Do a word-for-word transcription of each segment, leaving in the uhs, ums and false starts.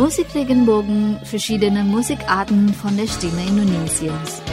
Musikregenbogen, verschiedene Musikarten von der Stimme Indonesiens.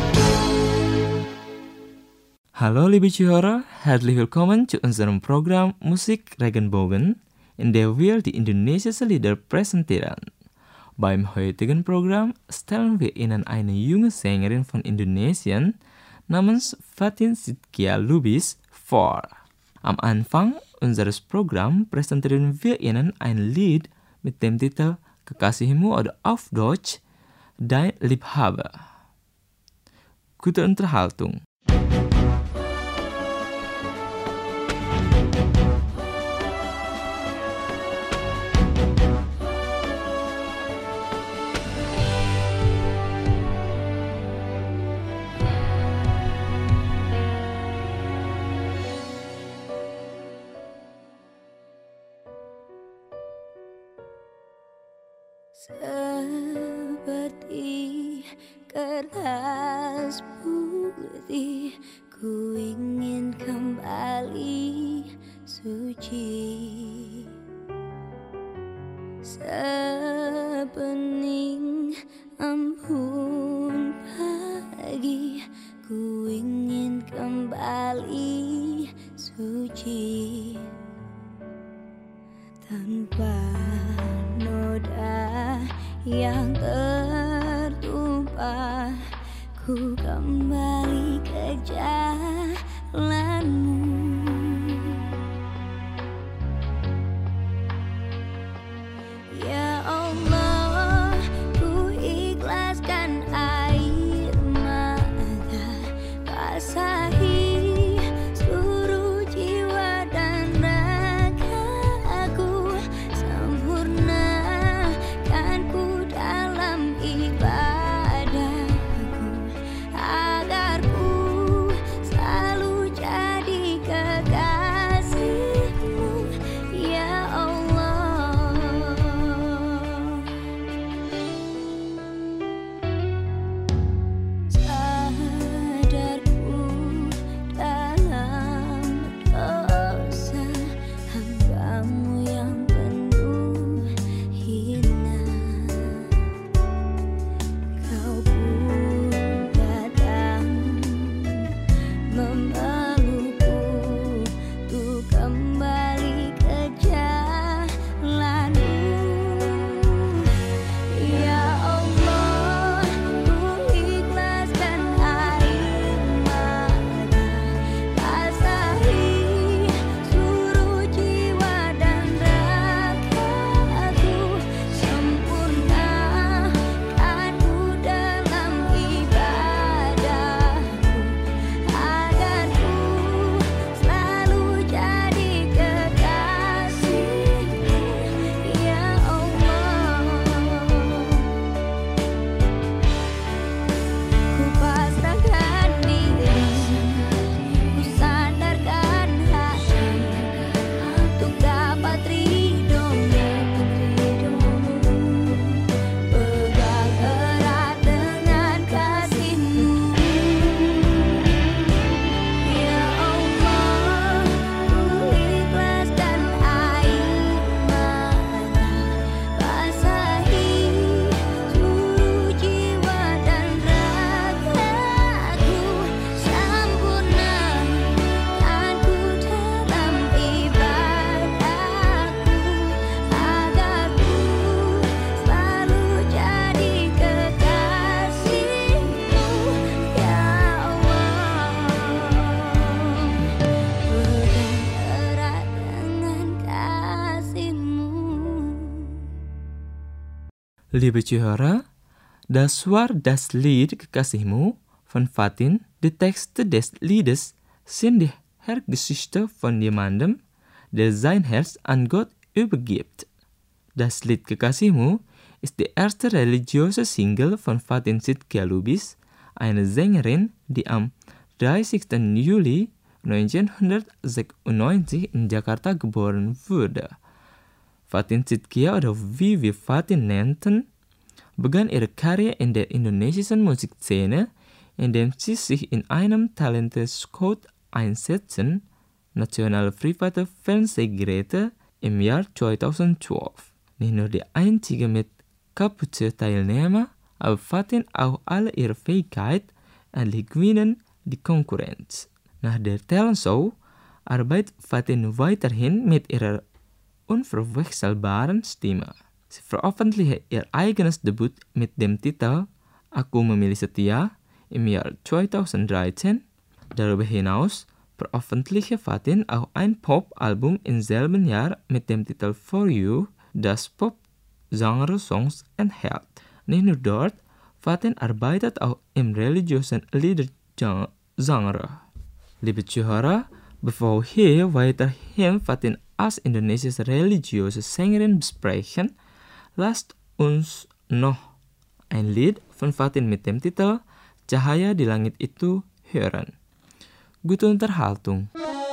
Hallo liebe Zuhörer, herzlich willkommen zu unserem Programm Musik Regenbogen, in der wir die indonesische Lieder präsentieren. Beim heutigen Programm stellen wir Ihnen eine junge Sängerin von Indonesien namens Fatin Shidqia Lubis vor. Am Anfang unseres Programms präsentieren wir Ihnen ein Lied mit dem Titel Kekasihmu oder auf Deutsch Dein Liebhaber. Gute Unterhaltung. Seperti kertas putih, ku ingin kembali suci. Sepening embun pagi, ku ingin kembali suci. Tanpa noda yang tertumpah, ku kembali ke jalanmu. Ya Allah, ku ikhlaskan air mata, basahi seluruh jiwa dan ragaku, sempurnakan ku dalam ibadahku, agar ku selalu jadi kekasihmu. Ya Allah, sadarku dalam dosa, hambamu yang penuh hina. Kau pun datang memelukku untuk kembali ke jalanmu. Ya Allah, ku ikhlaskan air mata, basahi seluruh jiwa dan ragaku, sempurnakan ku dalam ibadahku, agar ku selalu jadi kekasihmu. Ya Allah, ku pasrahkan diri, ku sandarkan hati untuk dapat ridhomu. Pegang erat dengan kasihmu. Ya Allah, ku ikhlaskan air mata, basahi seluruh jiwa dan ragaku, sempurnakan ku dalam ibadahku, agar ku selalu jadi kekasihmu. Ya Allah, pegang erat dengan kasihmu. Liebe Zuhörer, das war das Lied Kekasihmu von Fatin. Die Texte des Liedes sind die Herzgeschichte von jemandem, der sein Herz an Gott übergibt. Das Lied Kekasihmu ist die erste religiöse Single von Fatin Shidqia Lubis, eine Sängerin, die am dreißigsten Juli neunzehnhundertsechsundneunzig in Jakarta geboren wurde. Fatin Shidqia, oder wie wir Fatin nannten, begann ihre Karriere in der indonesischen Musikszene, indem sie sich in einem Talentescout einsetzten, nationale private Fernsehgeräte im Jahr zweitausendzwölf. Nicht nur die einzige mit kapuze teilnemen bevatten auch alle ihre Fähigkeit en Ligwinen die Konkurrenz. Nach der Talenshow arbeitet Fatin weiterhin mit ihrer unverwechselbaren Stimme. Sie veröffentlichte ihr eigenes Debüt mit dem Titel Aku Memilih Setia im Jahr zweitausenddreizehn. Darüber hinaus veröffentlichte Fatin auch ein Pop-Album im selben Jahr mit dem Titel For You, das Pop-Genre-Songs enthält. Nicht nur dort, Fatin arbeitet auch im religiösen Liedergenre. Liebe Zuhörer, bevor wir weiterhin Fatin als indonesische religiöse Sängerin besprechen, lasst uns noch ein Lied von Fatin mit dem Titel Cahaya di Langit Itu hören. Gute Unterhaltung.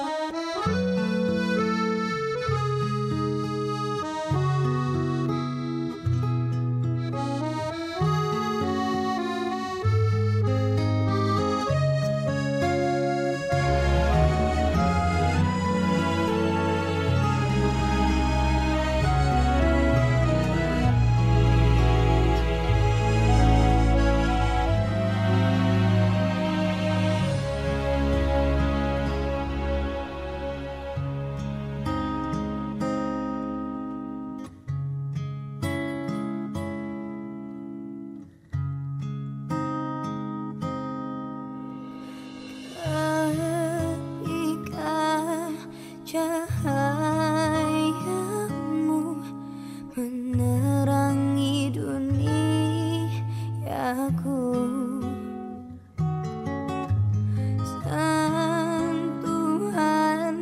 Cahayamu menerangi duniaku, sentuhan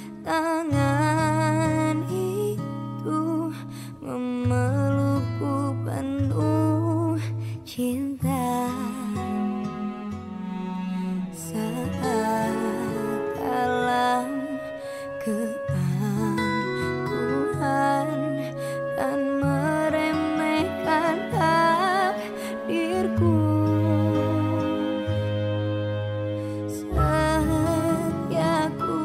tangan itu memelukku penuh cinta. Saat dalam keangkuhan dan meremehkan takdirku, setiaku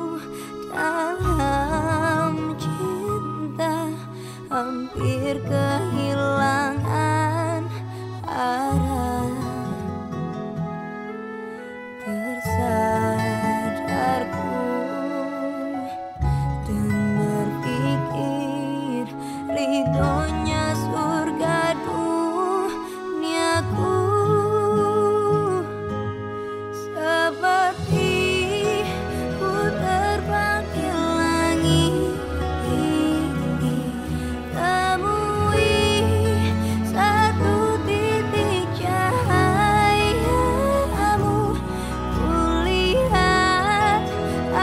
dalam cinta hampir kehilangan arah. Tersadarku dan berpikir ridhonya surga duniaku, seperti ku terbang di langit ini, temui satu titik cahayamu. Kulihat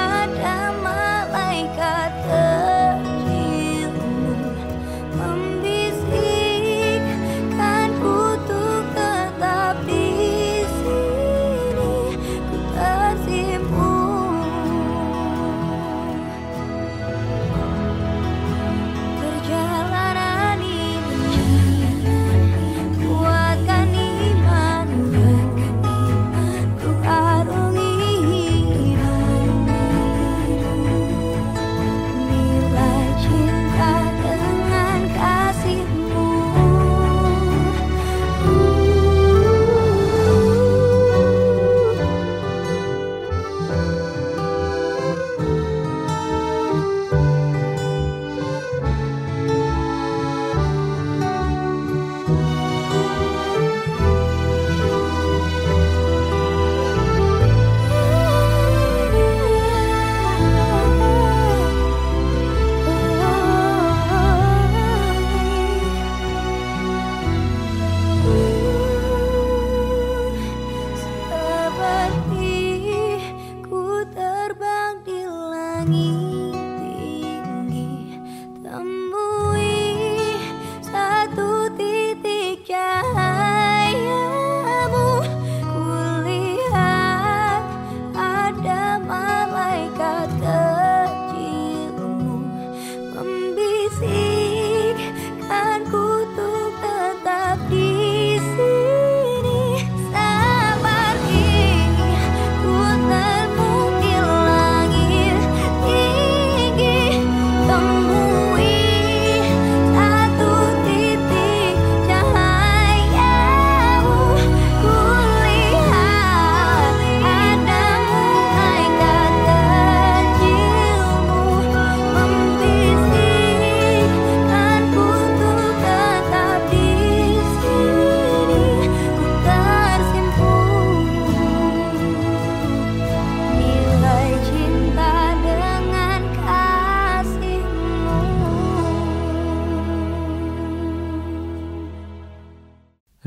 ada malaikat kecilmu membimbing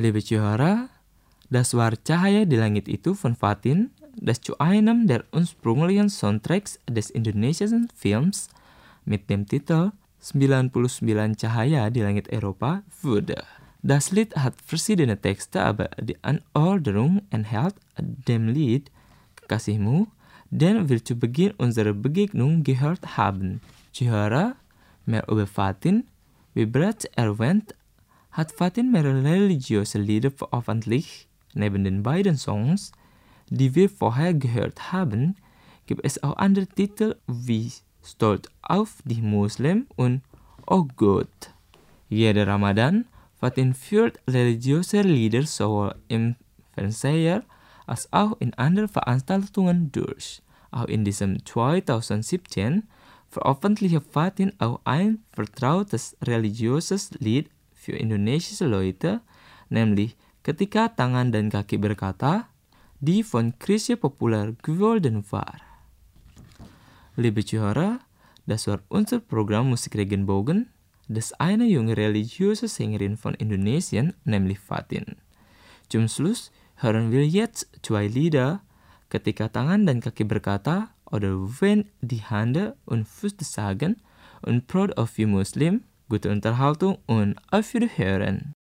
Liebe Zuhörer, das war Cahaya di Langit itu von Fatin, das zu einem der ursprünglichen Soundtracks des indonesischen Films mit dem Titel sembilan puluh sembilan Cahaya di Langit Eropa wurde. Das Lied hat verschiedene Texte, aber die Anordnung enthält dem Lied Kekasihmu, den wir zu Beginn unserer Begegnung gehört haben. Zuhörer, mehr über Fatin. Wie bereits erwähnt, hat Fatin mehrere religiöse Lieder veröffentlicht. Neben den beiden Songs, die wir vorher gehört haben, gibt es auch andere Titel wie Stolz auf die Muslim und Oh Gott. Jeder Ramadan, Fatin führt religiöse Lieder sowohl im Fernseher als auch in anderen Veranstaltungen durch. Auch in diesem zwanzig siebzehn veröffentlichte Fatin auch ein vertrautes religiöses Lied für indonesische Leute, nämlich Ketika Tangan dan Kaki Berkata, die von Chrisye populär geworden war. Liebe Zuhörer, das war unser Programm Musik Regenbogen, das eine junge religiöse Sängerin von Indonesien, nämlich Fatin. Zum Schluss hören wir jetzt zwei Lieder, Ketika Tangan dan Kaki Berkata oder Wenn die Hände und Füße sagen und Proud of You Muslim. Gute Unterhaltung und auf Wiederhören.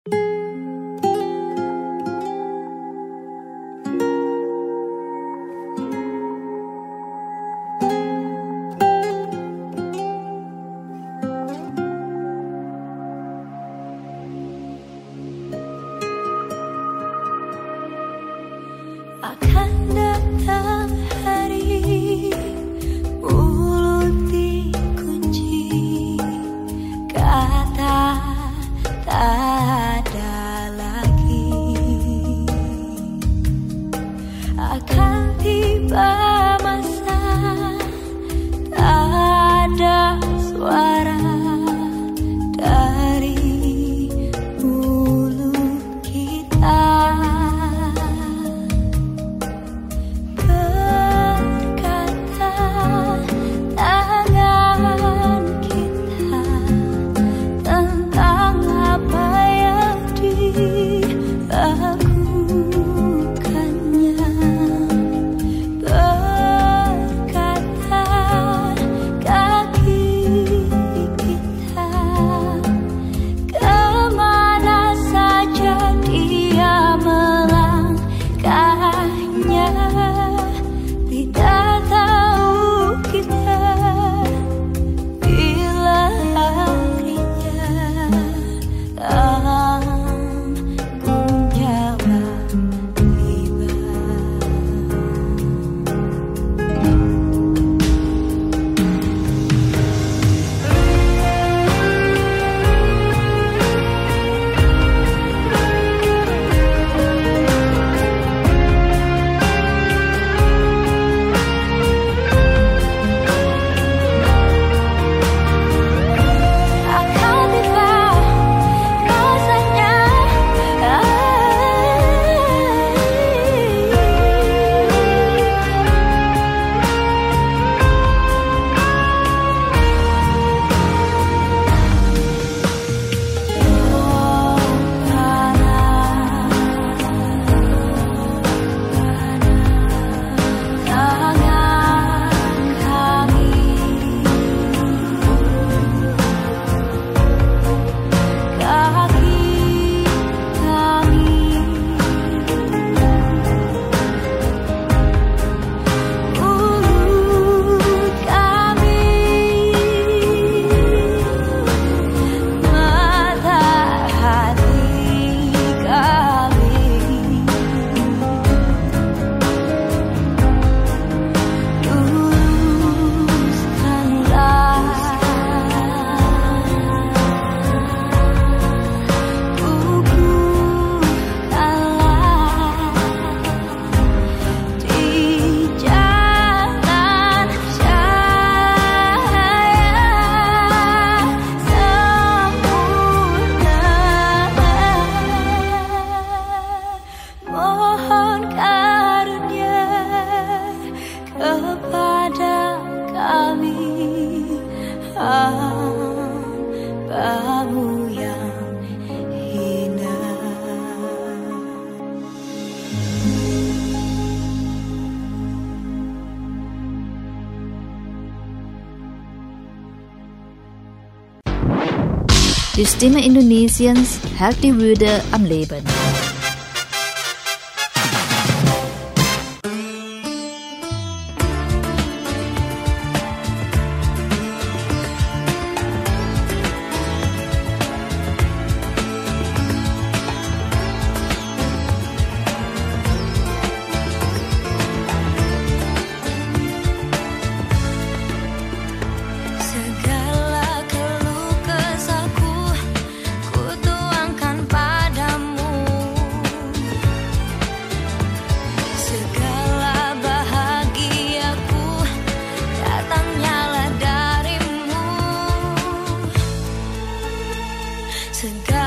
Akan datang hari mulut dikunci, kata tak ada lagi. Akan tiba masa tak ada suara dari mulut kita. hambamu yang hina. Die Stimme Indonesiens hält die Würde am Leben. Segala